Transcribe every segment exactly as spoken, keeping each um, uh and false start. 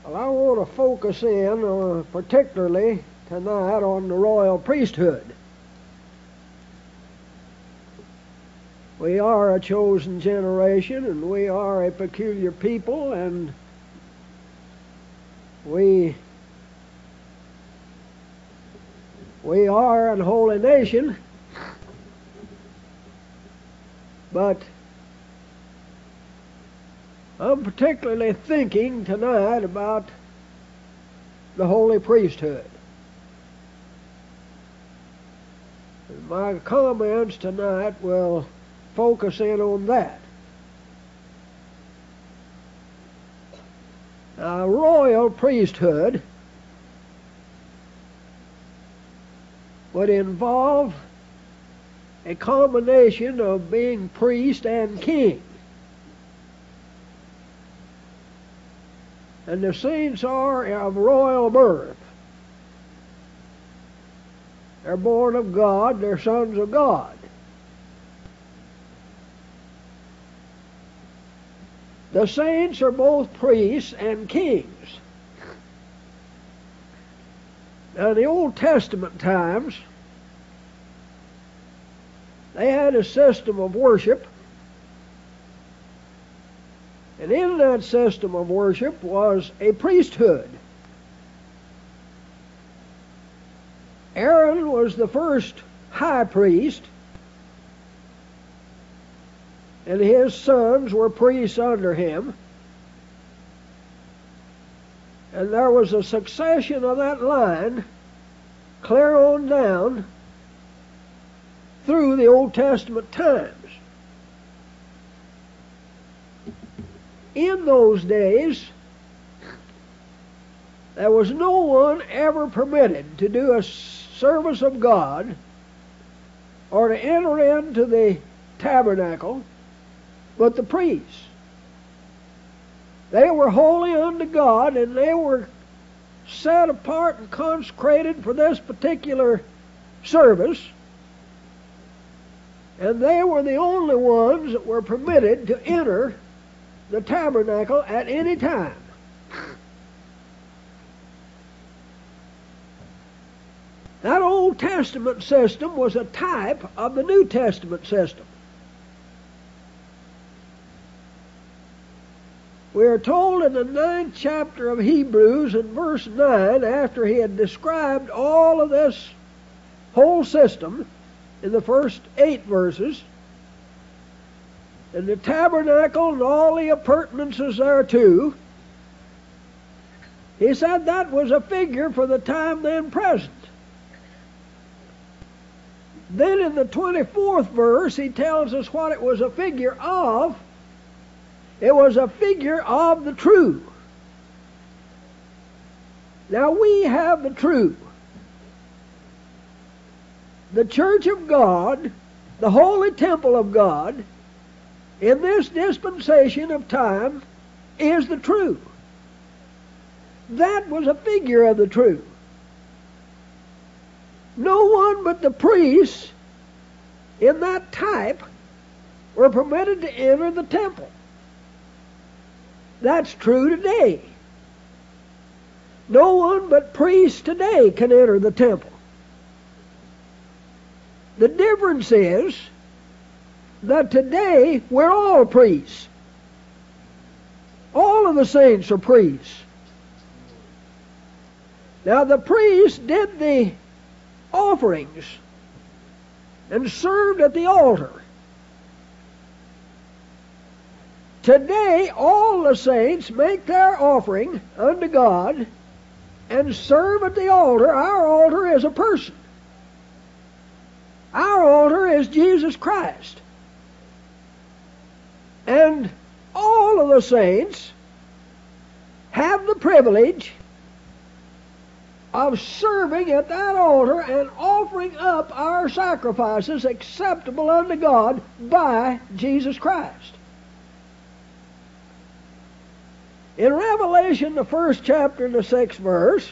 Well, I want to focus in uh, particularly tonight on the royal priesthood. We are a chosen generation, and we are a peculiar people, and we we are an holy nation. But I'm particularly thinking tonight about the holy priesthood. And my comments tonight will focus in on that. Now, royal priesthood would involve a combination of being priest and king. And the saints are of royal birth. They're born of God, they're sons of God. The saints are both priests and kings. Now, in the Old Testament times, they had a system of worship, and in that system of worship was a priesthood. Aaron was the first high priest, and his sons were priests under him. And there was a succession of that line clear on down through the Old Testament times. In those days, there was no one ever permitted to do a service of God or to enter into the tabernacle but the priests. They were holy unto God, and they were set apart and consecrated for this particular service. And they were the only ones that were permitted to enter the tabernacle at any time. That Old Testament system was a type of the New Testament system. We are told in the ninth chapter of Hebrews in verse nine, after he had described all of this whole system in the first eight verses, and the tabernacle and all the appurtenances thereto, he said that was a figure for the time then present. Then in the twenty-fourth verse, he tells us what it was a figure of. It was a figure of the true. Now we have the true. The church of God, the holy temple of God, in this dispensation of time, is the true. That was a figure of the true. No one but the priests in that type were permitted to enter the temple. That's true today. No one but priests today can enter the temple. The difference is that today we're all priests. All of the saints are priests. Now the priests did the offerings and served at the altar. Today all the saints make their offering unto God and serve at the altar. Our altar is a person. Our altar is Jesus Christ. And all of the saints have the privilege of serving at that altar and offering up our sacrifices acceptable unto God by Jesus Christ. In Revelation, the first chapter and the sixth verse,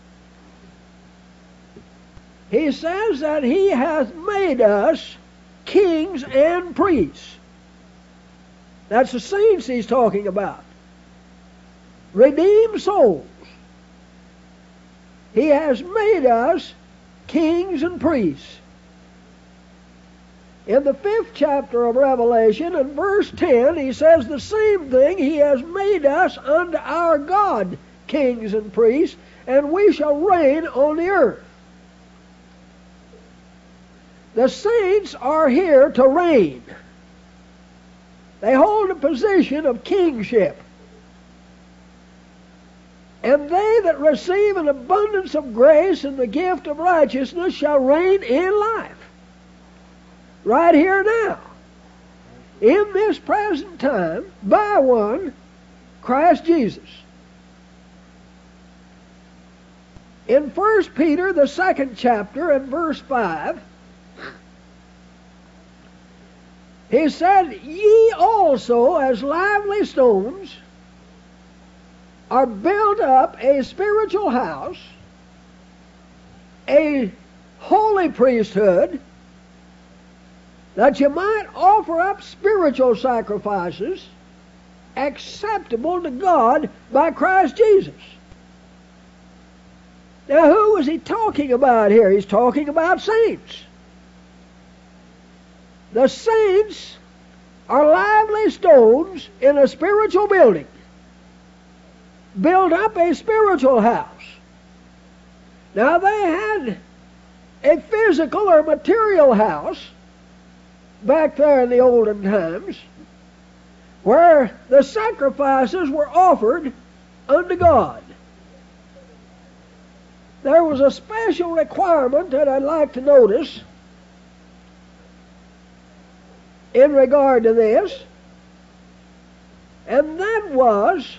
he says that he hath made us kings and priests. That's the saints he's talking about. redeem souls. He has made us kings and priests. In the fifth chapter of Revelation, in verse ten, he says the same thing. He has made us unto our God kings and priests, and we shall reign on the earth. The saints are here to reign. They hold a position of kingship. And they that receive an abundance of grace and the gift of righteousness shall reign in life. Right here now. In this present time, by one, Christ Jesus. In First Peter, the second chapter, and verse five, he said, Ye also, as lively stones, are built up a spiritual house, a holy priesthood, that you might offer up spiritual sacrifices acceptable to God by Christ Jesus. Now, who was he talking about here? He's talking about saints. The saints are lively stones in a spiritual building. Build up a spiritual house. Now, they had a physical or material house back there in the olden times where the sacrifices were offered unto God. There was a special requirement that I'd like to notice in regard to this, and that was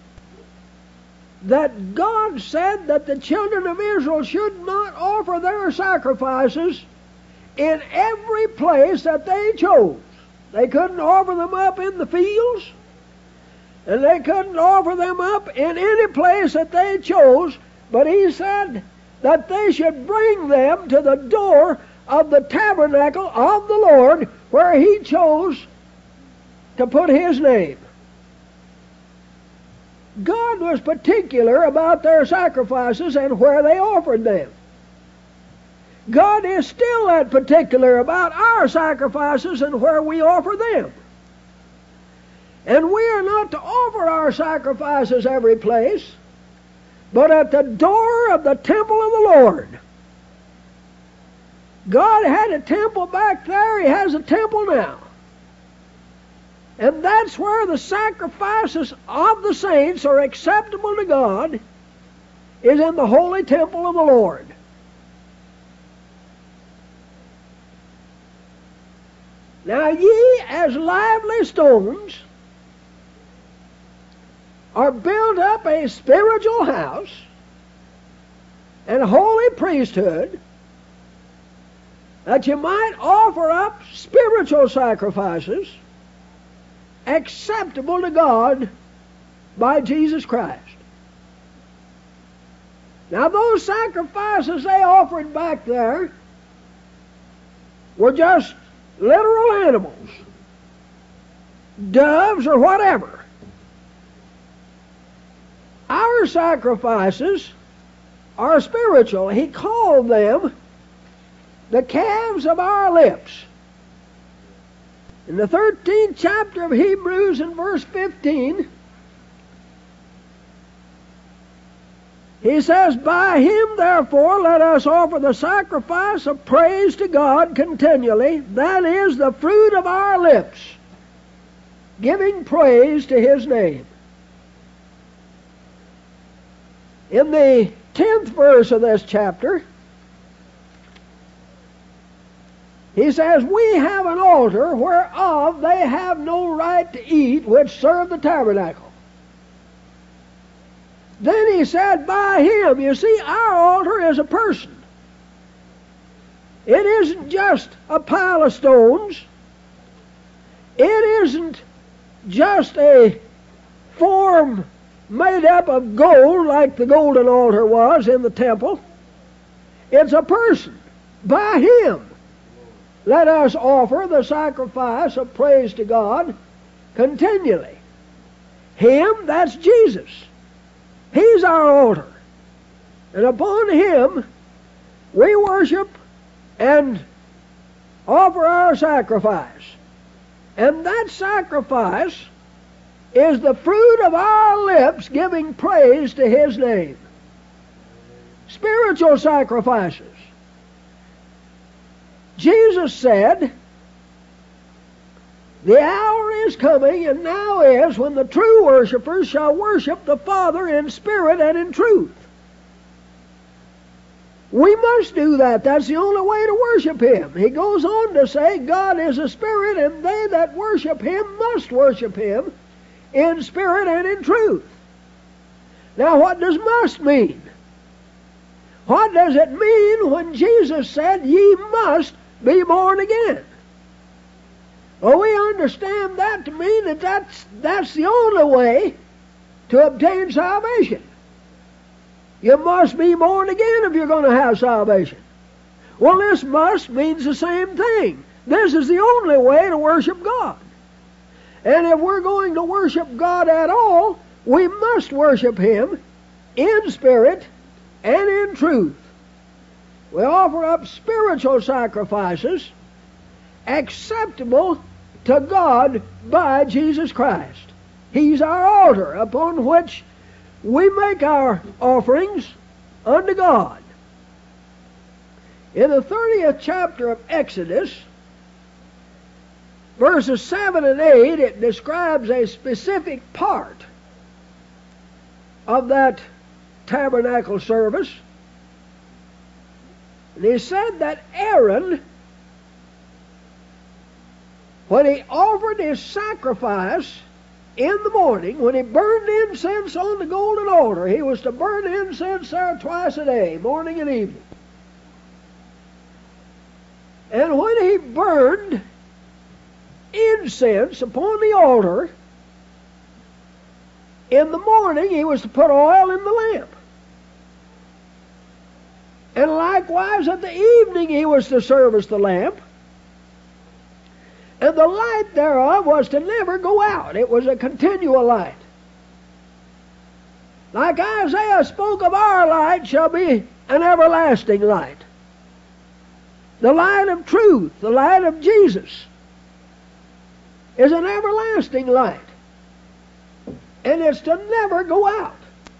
that God said that the children of Israel should not offer their sacrifices in every place that they chose. They couldn't offer them up in the fields, and they couldn't offer them up in any place that they chose, but he said that they should bring them to the door of the tabernacle of the Lord where he chose to put his name. God was particular about their sacrifices and where they offered them. God is still that particular about our sacrifices and where we offer them. And we are not to offer our sacrifices every place, but at the door of the temple of the Lord. God had a temple back there. He has a temple now. And that's where the sacrifices of the saints are acceptable to God, is in the holy temple of the Lord. Now ye as lively stones are built up a spiritual house and holy priesthood, that you might offer up spiritual sacrifices acceptable to God by Jesus Christ. Now those sacrifices they offered back there were just literal animals, doves or whatever. Our sacrifices are spiritual. He called them the calves of our lips. In the thirteenth chapter of Hebrews, in verse fifteen, he says, By him therefore let us offer the sacrifice of praise to God continually, that is the fruit of our lips, giving praise to his name. In the tenth verse of this chapter, he says, We have an altar whereof they have no right to eat which serve the tabernacle. Then he said, By him. You see, our altar is a person. It isn't just a pile of stones. It isn't just a form made up of gold like the golden altar was in the temple. It's a person. By him let us offer the sacrifice of praise to God continually. Him, that's Jesus. He's our altar. And upon Him we worship and offer our sacrifice. And that sacrifice is the fruit of our lips giving praise to His name. Spiritual sacrifices. Jesus said, the hour is coming, and now is, when the true worshipers shall worship the Father in spirit and in truth. We must do that. That's the only way to worship Him. He goes on to say, God is a spirit, and they that worship Him must worship Him in spirit and in truth. Now, what does must mean? What does it mean when Jesus said, ye must be born again? Well, we understand that to mean that that's, that's the only way to obtain salvation. You must be born again if you're going to have salvation. Well, this must means the same thing. This is the only way to worship God. And if we're going to worship God at all, we must worship Him in spirit and in truth. We offer up spiritual sacrifices acceptable to God by Jesus Christ. He's our altar upon which we make our offerings unto God. In the thirtieth chapter of Exodus, verses seven and eight, it describes a specific part of that tabernacle service. And he said that Aaron, when he offered his sacrifice in the morning, when he burned incense on the golden altar, he was to burn incense there twice a day, morning and evening. And when he burned incense upon the altar, in the morning he was to put oil in the lamp. And likewise at the evening he was to service the lamp. And the light thereof was to never go out. It was a continual light. Like Isaiah spoke of, our light shall be an everlasting light. The light of truth, the light of Jesus, is an everlasting light. And it's to never go out.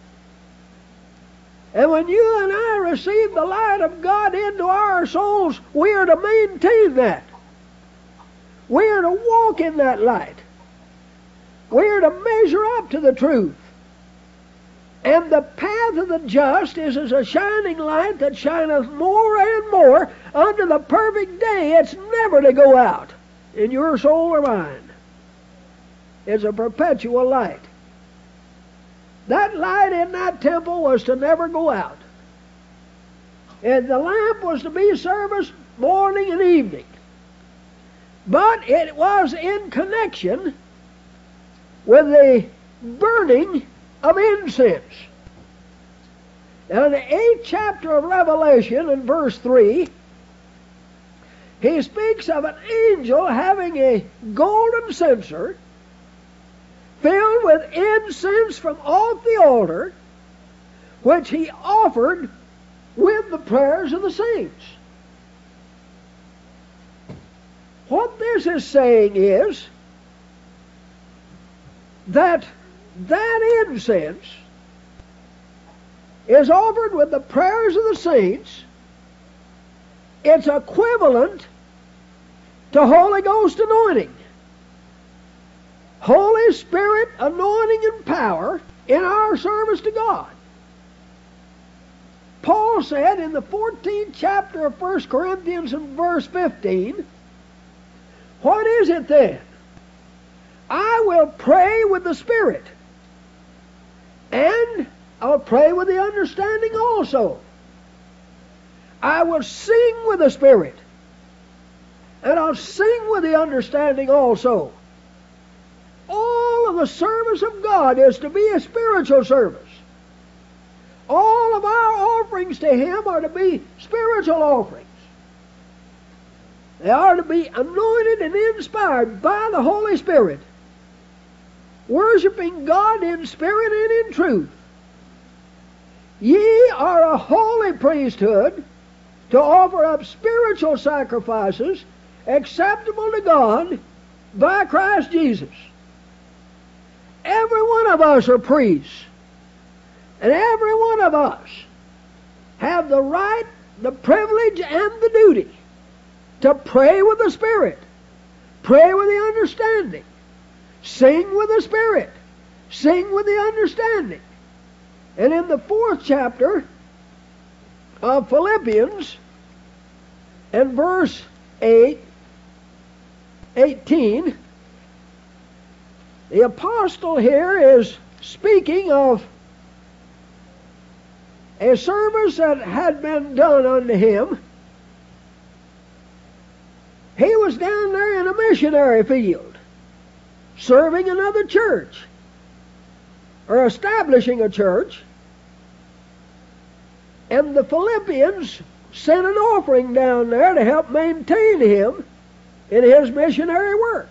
And when you and I receive the light of God into our souls, we are to maintain that. We are to walk in that light. We are to measure up to the truth. And the path of the just is as a shining light that shineth more and more unto the perfect day. It's never to go out in your soul or mine. It's a perpetual light. That light in that temple was to never go out. And the lamp was to be serviced morning and evening. But it was in connection with the burning of incense. Now in the eighth chapter of Revelation, in verse three, he speaks of an angel having a golden censer filled with incense from off the altar, which he offered with the prayers of the saints. What this is saying is that that incense is offered with the prayers of the saints. It's equivalent to Holy Ghost anointing. Holy Spirit anointing and power in our service to God. Paul said in the fourteenth chapter of First Corinthians in verse fifteen, what is it then? I will pray with the Spirit, and I'll pray with the understanding also. I will sing with the Spirit, and I'll sing with the understanding also. All of the service of God is to be a spiritual service. All of our offerings to Him are to be spiritual offerings. They are to be anointed and inspired by the Holy Spirit, worshiping God in spirit and in truth. Ye are a holy priesthood, to offer up spiritual sacrifices acceptable to God by Christ Jesus. Every one of us are priests. And every one of us have the right, the privilege, and the duty to pray with the Spirit, pray with the understanding, sing with the Spirit, sing with the understanding. And in the fourth chapter of Philippians, and verse eight, eighteen, the apostle here is speaking of a service that had been done unto him. He was down there in a missionary field, serving another church, or establishing a church, and the Philippians sent an offering down there to help maintain him in his missionary work.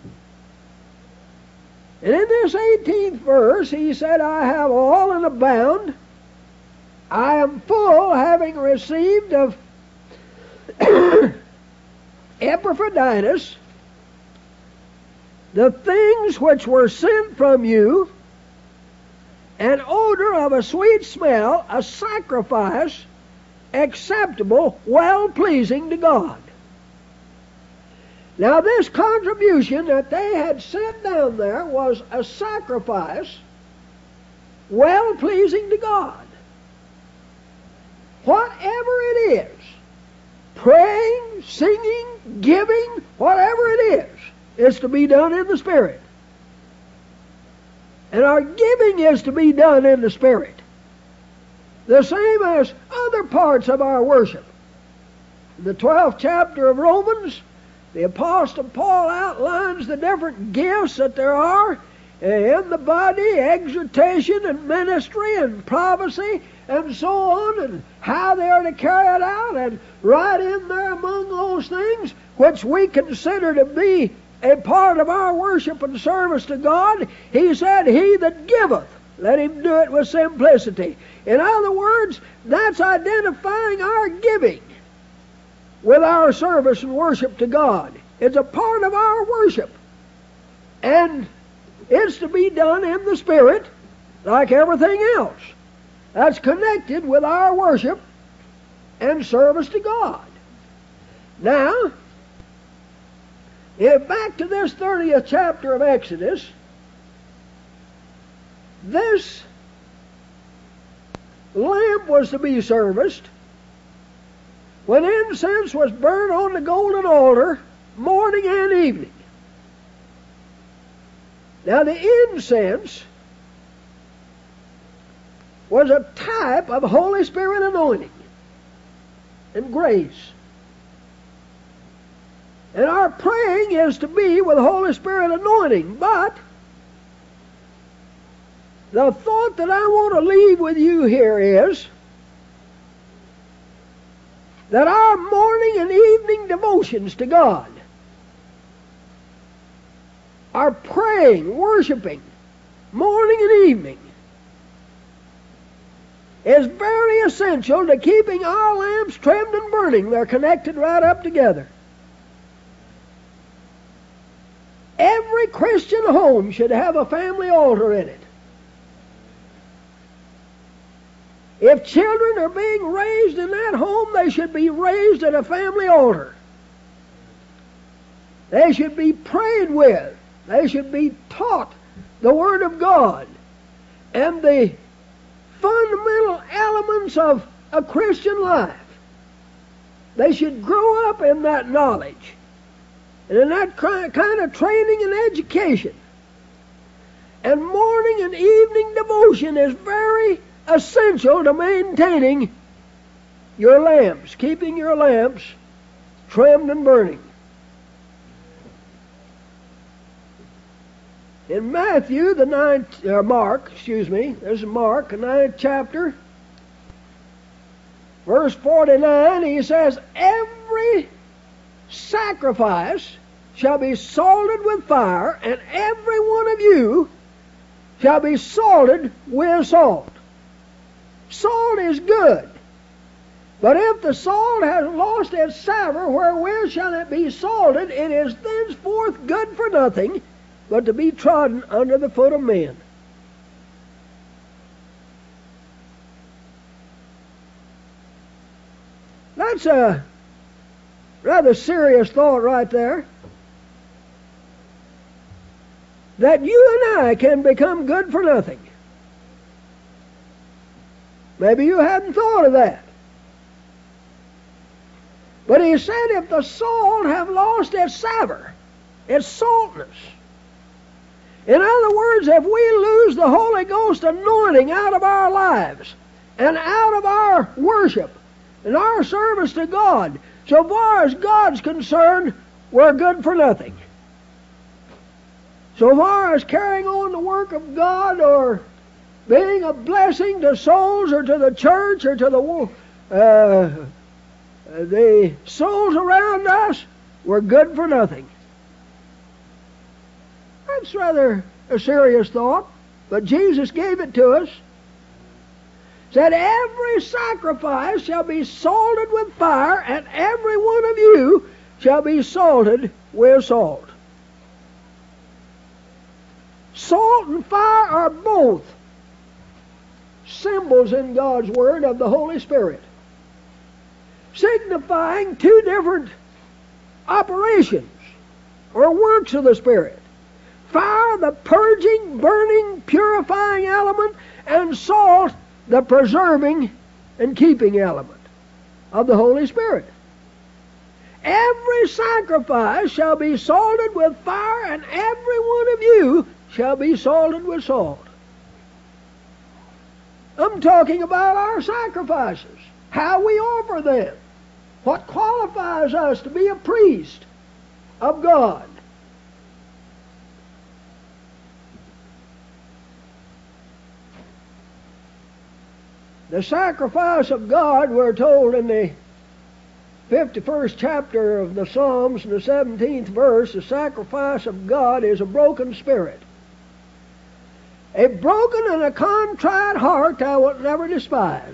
And in this eighteenth verse, he said, I have all and abound. I am full, having received of Epaphroditus the things which were sent from you, an odor of a sweet smell, a sacrifice acceptable, well-pleasing to God. Now this contribution that they had sent down there was a sacrifice well-pleasing to God. Whatever it is, praying, singing, giving, whatever it is, is to be done in the Spirit. And our giving is to be done in the Spirit. The same as other parts of our worship. In the twelfth chapter of Romans, the Apostle Paul outlines the different gifts that there are in the body, exhortation and ministry and prophecy and so on, and how they are to carry it out. And right in there among those things which we consider to be a part of our worship and service to God, he said, he that giveth, let him do it with simplicity. In other words, that's identifying our giving with our service and worship to God. It's a part of our worship. And it's to be done in the Spirit like everything else. That's connected with our worship and service to God. Now, if back to this thirtieth chapter of Exodus, this lamp was to be serviced when incense was burned on the golden altar morning and evening. Now the incense was a type of Holy Spirit anointing and grace. And our praying is to be with Holy Spirit anointing. But the thought that I want to leave with you here is that our morning and evening devotions to God, our praying, worshiping, morning and evening, is very essential to keeping our lamps trimmed and burning. They're connected right up together. Every Christian home should have a family altar in it. If children are being raised in that home, they should be raised at a family altar. They should be prayed with. They should be taught the Word of God and the fundamental elements of a Christian life. They should grow up in that knowledge and in that kind of training and education. And morning and evening devotion is very essential to maintaining your lamps, keeping your lamps trimmed and burning. In Matthew, the ninth, uh, Mark, excuse me, this is Mark, the ninth chapter, verse forty-nine, he says, every sacrifice shall be salted with fire, and every one of you shall be salted with salt. Salt is good. But if the salt has lost its savour, wherewith shall it be salted? It is thenceforth good for nothing, but to be trodden under the foot of men. That's a rather serious thought right there. That you and I can become good for nothing. Maybe you hadn't thought of that. But he said if the salt have lost its savour, its saltness. In other words, if we lose the Holy Ghost anointing out of our lives and out of our worship and our service to God, so far as God's concerned, we're good for nothing. So far as carrying on the work of God or being a blessing to souls or to the church or to the uh, the souls around us, we're good for nothing. That's rather a serious thought, but Jesus gave it to us. Said, every sacrifice shall be salted with fire, and every one of you shall be salted with salt. Salt and fire are both symbols in God's Word of the Holy Spirit, signifying two different operations or works of the Spirit. Fire, the purging, burning, purifying element, and salt, the preserving and keeping element of the Holy Spirit. Every sacrifice shall be salted with fire, and every one of you shall be salted with salt. I'm talking about our sacrifices, how we offer them, what qualifies us to be a priest of God. The sacrifice of God, we're told in the fifty-first chapter of the Psalms, in the seventeenth verse, the sacrifice of God is a broken spirit. A broken and a contrite heart thou wilt never despise.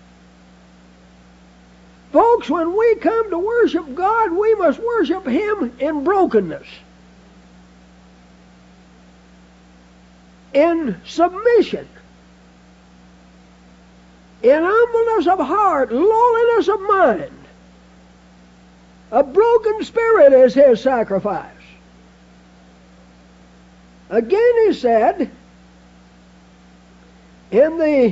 Folks, when we come to worship God, we must worship Him in brokenness, in submission, in humbleness of heart, lowliness of mind. A broken spirit is His sacrifice. Again He said, in the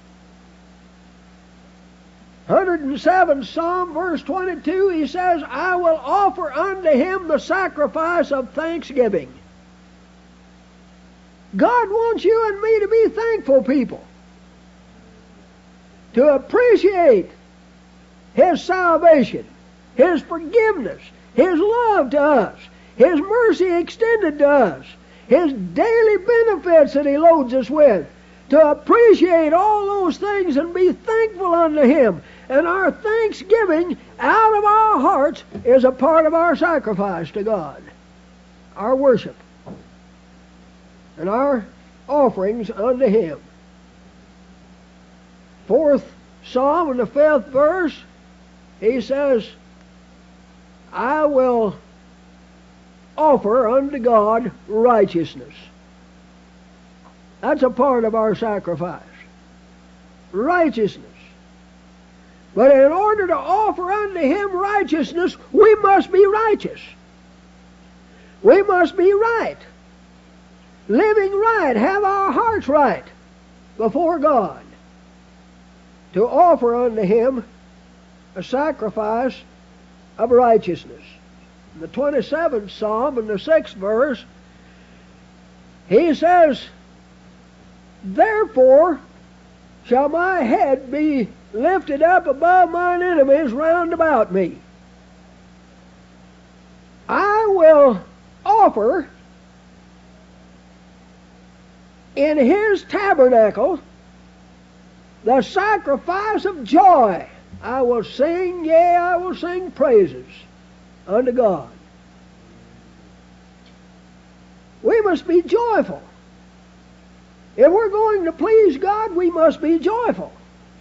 one hundred seventh Psalm, verse twenty-two, He says, I will offer unto Him the sacrifice of thanksgiving. God wants you and me to be thankful people, to appreciate His salvation, His forgiveness, His love to us, His mercy extended to us, His daily benefits that He loads us with, to appreciate all those things and be thankful unto Him. And our thanksgiving out of our hearts is a part of our sacrifice to God, our worship, and our offerings unto Him. Fourth Psalm in the fifth verse, he says, I will offer unto God righteousness. That's a part of our sacrifice. Righteousness. But in order to offer unto Him righteousness, we must be righteous. We must be right. Living right, have our hearts right before God, to offer unto Him a sacrifice of righteousness. In the twenty-seventh Psalm, in the sixth verse, he says, therefore shall my head be lifted up above mine enemies round about me. I will offer in His tabernacle the sacrifice of joy. I will sing, yea, I will sing praises unto God. We must be joyful. If we're going to please God, we must be joyful.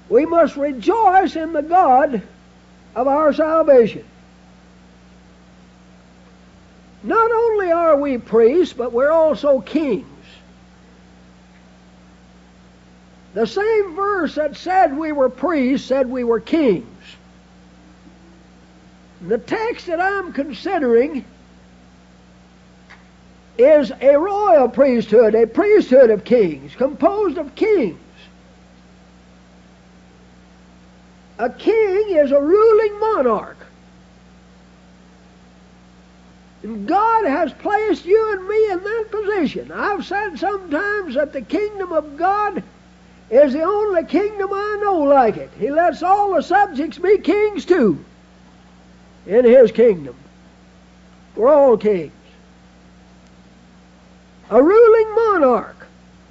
We must rejoice in the God of our salvation. Not only are we priests, but we're also kings. The same verse that said we were priests said we were kings. The text that I'm considering is a royal priesthood, a priesthood of kings, composed of kings. A king is a ruling monarch. And God has placed you and me in that position. I've said sometimes that the kingdom of God is the only kingdom I know like it. He lets all the subjects be kings too in His kingdom. We're all kings. A ruling monarch,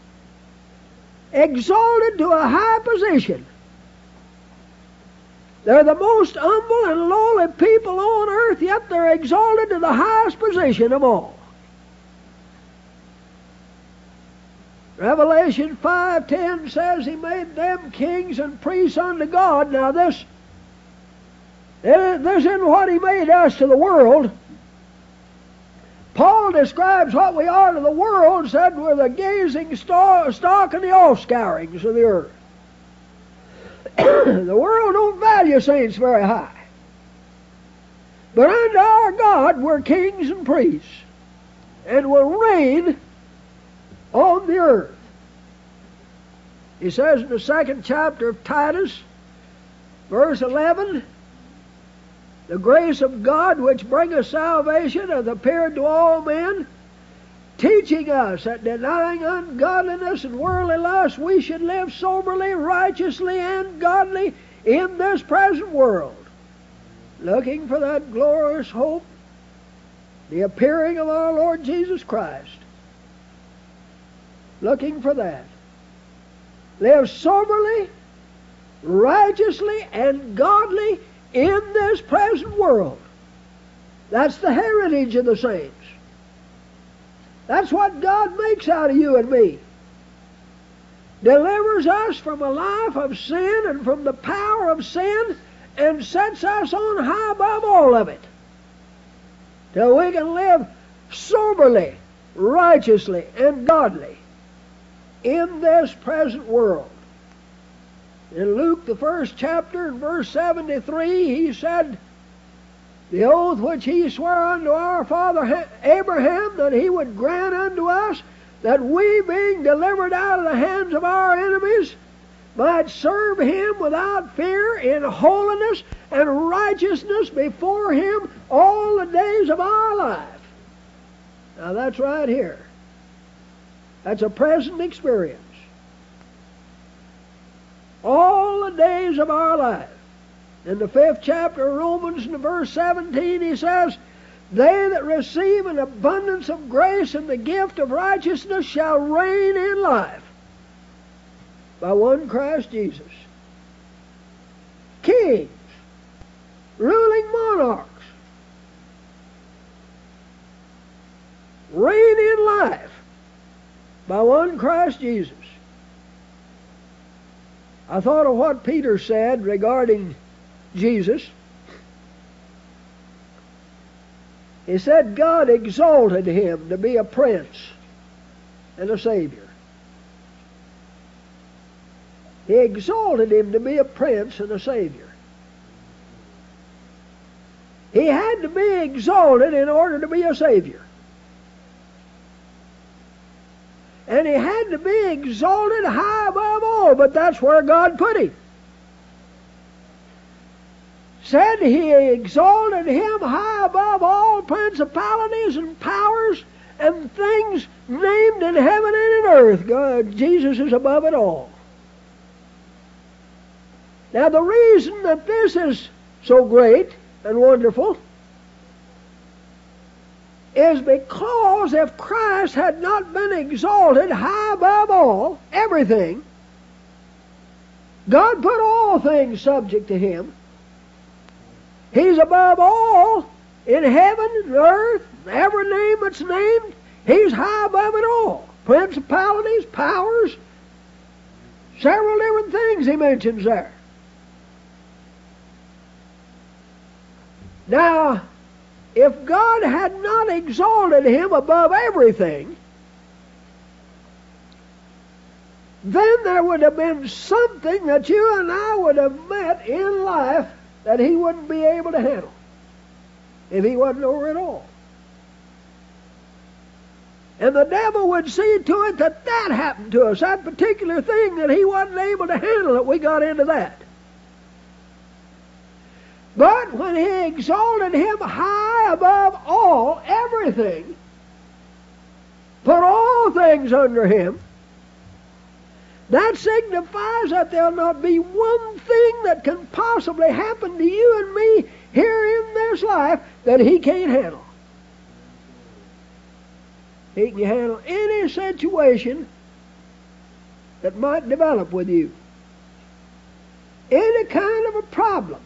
exalted to a high position. They're the most humble and lowly people on earth, yet they're exalted to the highest position of all. Revelation five ten says He made them kings and priests unto God. Now this, this isn't what He made us to the world. Paul describes what we are to the world, said we're the gazing stock and the offscourings of the earth. The world don't value saints very high. But unto our God we're kings and priests, and will reign on the earth. He says in the second chapter of Titus, verse eleven, the grace of God which bringeth salvation hath appeared to all men, teaching us that denying ungodliness and worldly lust, we should live soberly, righteously, and godly in this present world, looking for that glorious hope, the appearing of our Lord Jesus Christ. Looking for that. Live soberly, righteously, and godly in this present world. That's the heritage of the saints. That's what God makes out of you and me. Delivers us from a life of sin and from the power of sin, and sets us on high above all of it, till we can live soberly, righteously, and godly in this present world. In Luke, the first chapter, in verse seventy-three, He said, the oath which He sware unto our father Abraham, that He would grant unto us, that we, being delivered out of the hands of our enemies, might serve Him without fear in holiness and righteousness before Him all the days of our life. Now that's right here. That's a present experience. All the days of our life. In the fifth chapter of Romans, in verse seventeen, he says, they that receive an abundance of grace and the gift of righteousness shall reign in life by one Christ Jesus. Kings, ruling monarchs, reign in life by one Christ Jesus. I thought of what Peter said regarding Jesus. He said God exalted Him to be a prince and a Savior. He exalted Him to be a prince and a Savior. He had to be exalted in order to be a Savior. And He had to be exalted high above all, but that's where God put Him. Said He exalted Him high above all principalities and powers and things named in heaven and in earth. God, Jesus is above it all. Now the reason that this is so great and wonderful is because if Christ had not been exalted high above all, everything, God put all things subject to Him. He's above all in heaven and earth, every name that's named. He's high above it all. Principalities, powers, Several different things he mentions there. Now, if God had not exalted him above everything, then there would have been something that you and I would have met in life that he wouldn't be able to handle if he wasn't over it all. And the devil would see to it that that happened to us, that particular thing that he wasn't able to handle, that we got into that. But when he exalted him high above all, everything, put all things under him, that signifies that there'll not be one thing that can possibly happen to you and me here in this life that he can't handle. He can handle any situation that might develop with you. Any kind of a problem.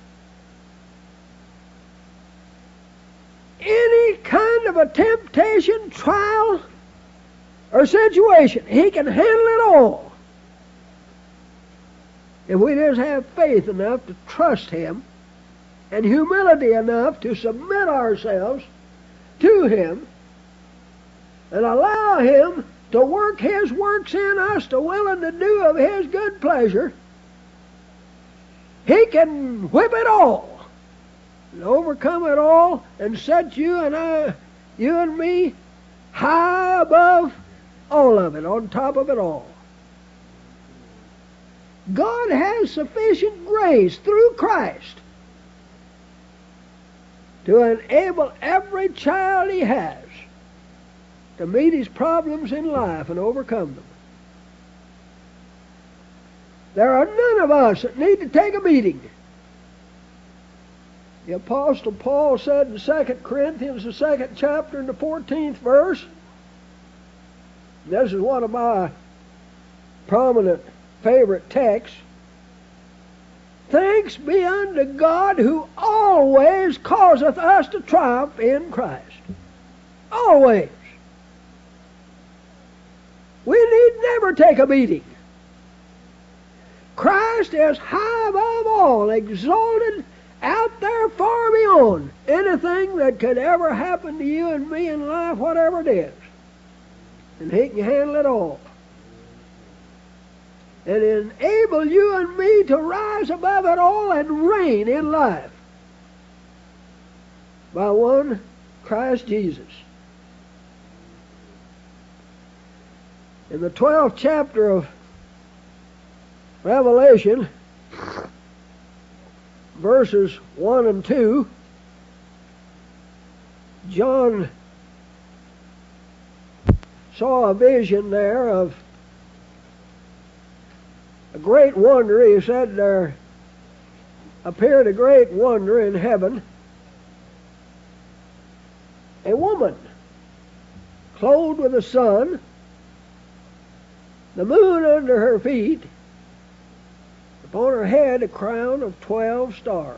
Any kind of a temptation, trial, or situation. He can handle it all. If we just have faith enough to trust him and humility enough to submit ourselves to him and allow him to work his works in us to will and to do of his good pleasure, he can whip it all and overcome it all and set you and I, you and me, high above all of it, on top of it all. God has sufficient grace through Christ to enable every child he has to meet his problems in life and overcome them. There are none of us that need to take a beating. The Apostle Paul said in Second Corinthians, the second chapter, in the fourteenth verse, this is one of my prominent favorite texts, "Thanks be unto God who always causeth us to triumph in Christ." Always. We need never take a beating. Christ is high above all, exalted out there far beyond anything that could ever happen to you and me in life, whatever it is. And he can handle it all. And enable you and me to rise above it all and reign in life by one Christ Jesus. In the twelfth chapter of Revelation, verses one and two, John saw a vision there of a great wonder. He said there appeared a great wonder in heaven, a woman clothed with the sun, the moon under her feet, upon her head a crown of twelve stars.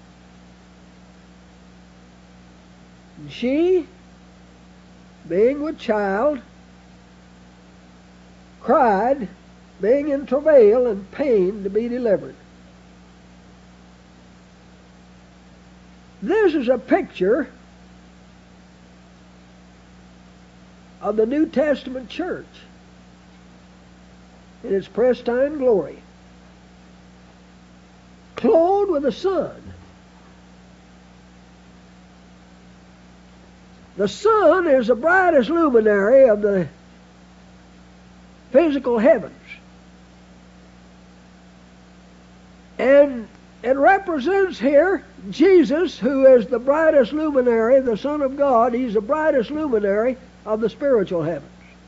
And she, being with child, cried, being in travail and pain to be delivered. This is a picture of the New Testament church in its pristine glory, clothed with the sun. The sun is the brightest luminary of the physical heavens. And it represents here Jesus, who is the brightest luminary, the Son of God. He's the brightest luminary of the spiritual heavens.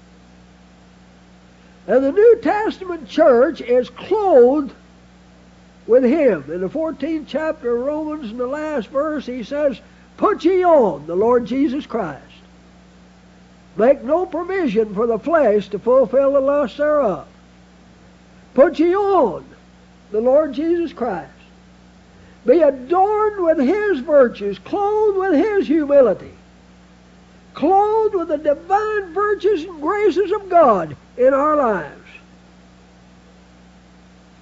And the New Testament church is clothed with him. In the fourteenth chapter of Romans, in the last verse, he says, "Put ye on the Lord Jesus Christ. Make no provision for the flesh to fulfill the lust thereof. Put ye on the Lord Jesus Christ. Be adorned with his virtues, clothed with his humility, clothed with the divine virtues and graces of God in our lives.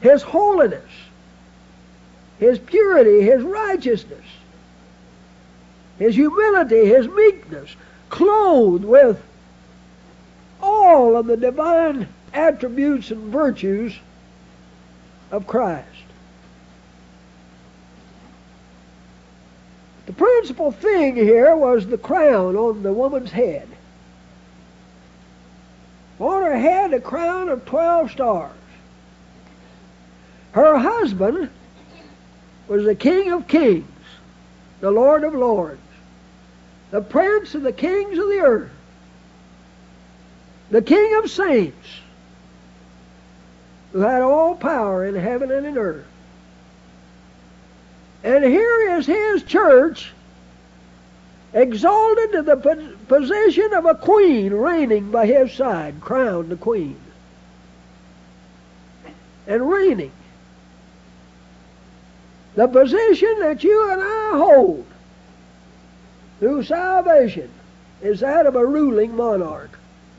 His holiness, His purity, His righteousness, His humility, His meekness, clothed with all of the divine attributes and virtues of Christ. The principal thing here was the crown on the woman's head. On her head, a crown of twelve stars. Her husband was the King of Kings, the Lord of Lords, the Prince of the kings of the earth, the King of saints, who had all power in heaven and in earth. And here is His church, exalted to the position of a queen, reigning by His side, crowned a queen, and reigning. The position that you and I hold through salvation is that of a ruling monarch.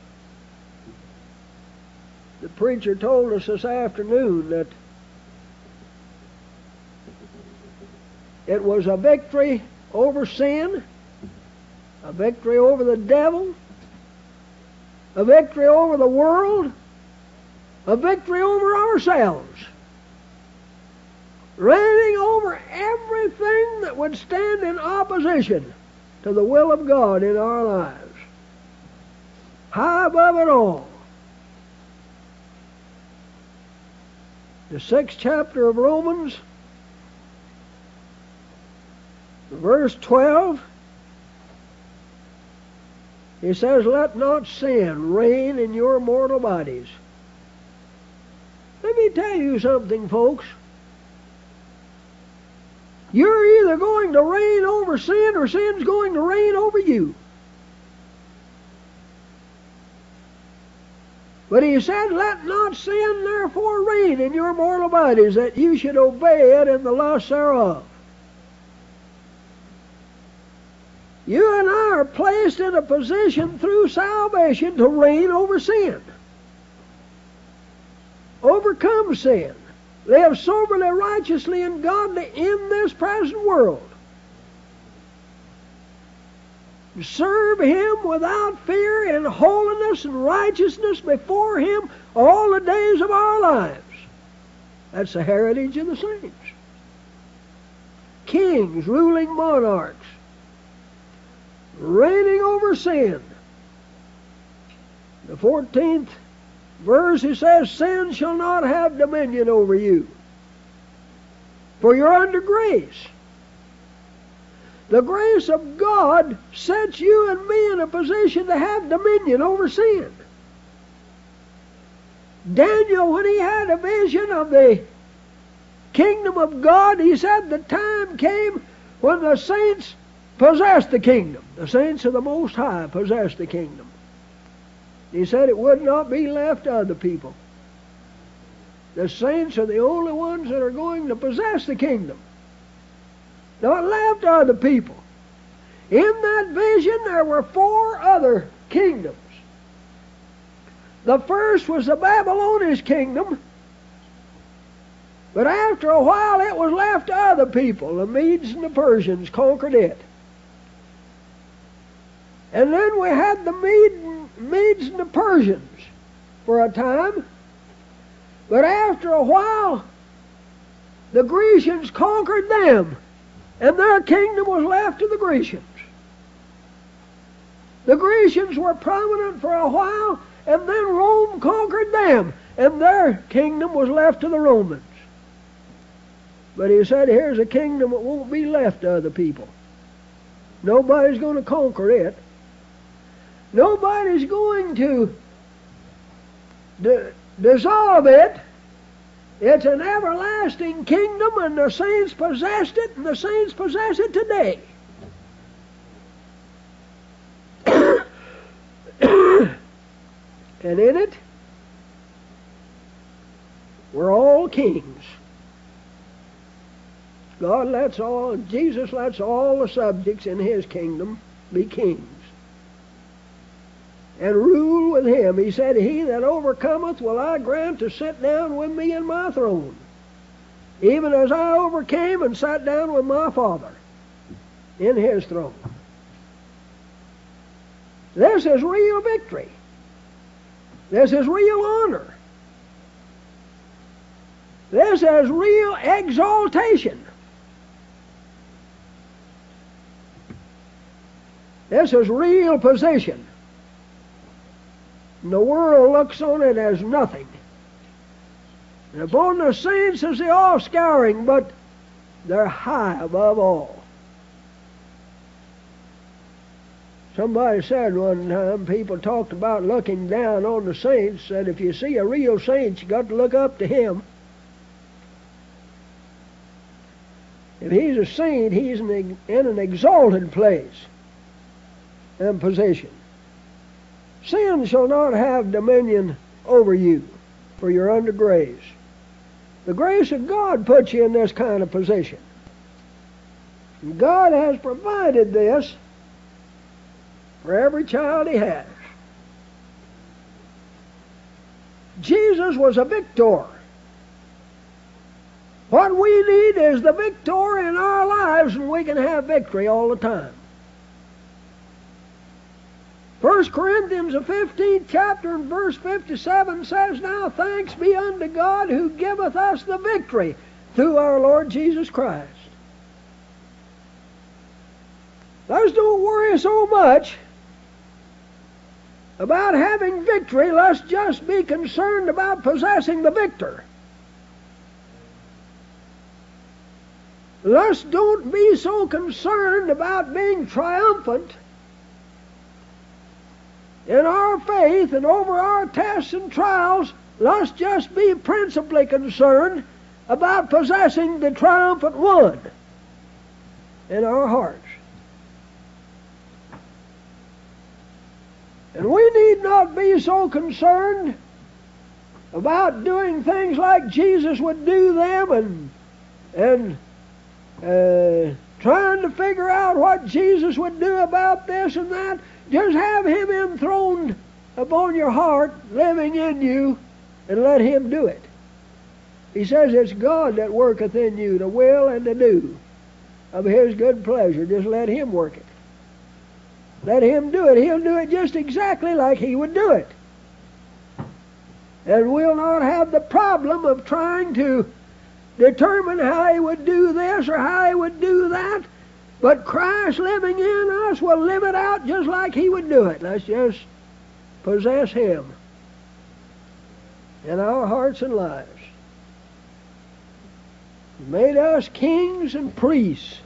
The preacher told us this afternoon that it was a victory over sin, a victory over the devil, a victory over the world, a victory over ourselves, reigning over everything that would stand in opposition to the will of God in our lives. High above it all. The sixth chapter of Romans, verse twelve, he says, "Let not sin reign in your mortal bodies." Let me tell you something, folks. You're either going to reign over sin or sin's going to reign over you. But he said, "Let not sin therefore reign in your mortal bodies, that you should obey it in the lust thereof." You and I are placed in a position through salvation to reign over sin. Overcome sin. Live soberly, righteously, and godly in this present world. Serve Him without fear in holiness and righteousness before Him all the days of our lives. That's the heritage of the saints. Kings, ruling monarchs, reigning over sin. The fourteenth verse, he says, "Sin shall not have dominion over you, for you're under grace." The grace of God sets you and me in a position to have dominion over sin. Daniel, when he had a vision of the kingdom of God, he said the time came when the saints possessed the kingdom. The saints of the Most High possessed the kingdom. He said it would not be left to other people. The saints are the only ones that are going to possess the kingdom, not left to other people. In that vision there were four other kingdoms. The first was the Babylonian kingdom, but after a while it was left to other people. The Medes and the Persians conquered it. And then we had the Medes and the Persians for a time, but after a while the Grecians conquered them, and their kingdom was left to the Grecians. The Grecians were prominent for a while, and then Rome conquered them, and their kingdom was left to the Romans. But he said, here's a kingdom that won't be left to other people. Nobody's going to conquer it. Nobody's going to d- dissolve it. It's an everlasting kingdom, and the saints possessed it, and the saints possess it today. And in it, we're all kings. God lets all, Jesus lets all the subjects in His kingdom be kings. and rule with him. He said, he that overcometh will I grant to sit down with me in my throne, even as I overcame and sat down with my Father in his throne. This is real victory. This is real honor. This is real exaltation. This is real position. And the world looks on it as nothing. And upon the saints is the offscouring, but they're high above all. Somebody said one time, people talked about looking down on the saints, said if you see a real saint, you got to look up to him. If he's a saint, he's in an exalted place and position. Sin shall not have dominion over you, for you're under grace. The grace of God puts you in this kind of position. And God has provided this for every child he has. Jesus was a victor. What we need is the victor in our lives, and we can have victory all the time. First Corinthians, the fifteenth chapter, and verse fifty-seven says, Now thanks be unto God who giveth us the victory through our Lord Jesus Christ. Let's don't worry so much about having victory. Let's just be concerned about possessing the victor. Let's don't be so concerned about being triumphant in our faith and over our tests and trials. Let's just be principally concerned about possessing the triumphant one in our hearts. And we need not be so concerned about doing things like Jesus would do them and and uh, trying to figure out what Jesus would do about this and that. Just have him enthroned upon your heart, living in you, and let him do it. He says it's God that worketh in you to will and to do of his good pleasure. Just let him work it. Let him do it. He'll do it just exactly like he would do it. And we'll not have the problem of trying to determine how he would do this or how he would do that. But Christ living in us will live it out just like he would do it. Let's just possess him in our hearts and lives. He made us kings and priests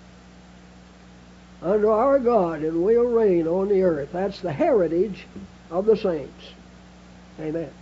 unto our God, and we'll reign on the earth. That's the heritage of the saints. Amen.